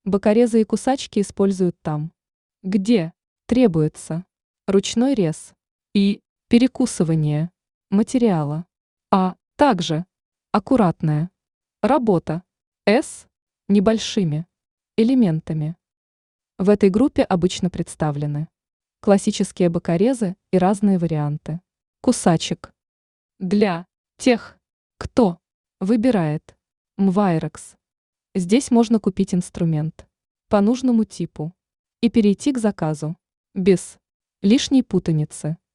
Бокорезы и кусачки используют там, где требуется ручной рез и перекусывание материала, а также аккуратная работа с небольшими элементами. В этой группе обычно представлены классические бокорезы и разные варианты кусачек. Для тех, кто выбирает Мвайрекс, здесь можно купить инструмент по нужному типу и перейти к заказу без лишней путаницы.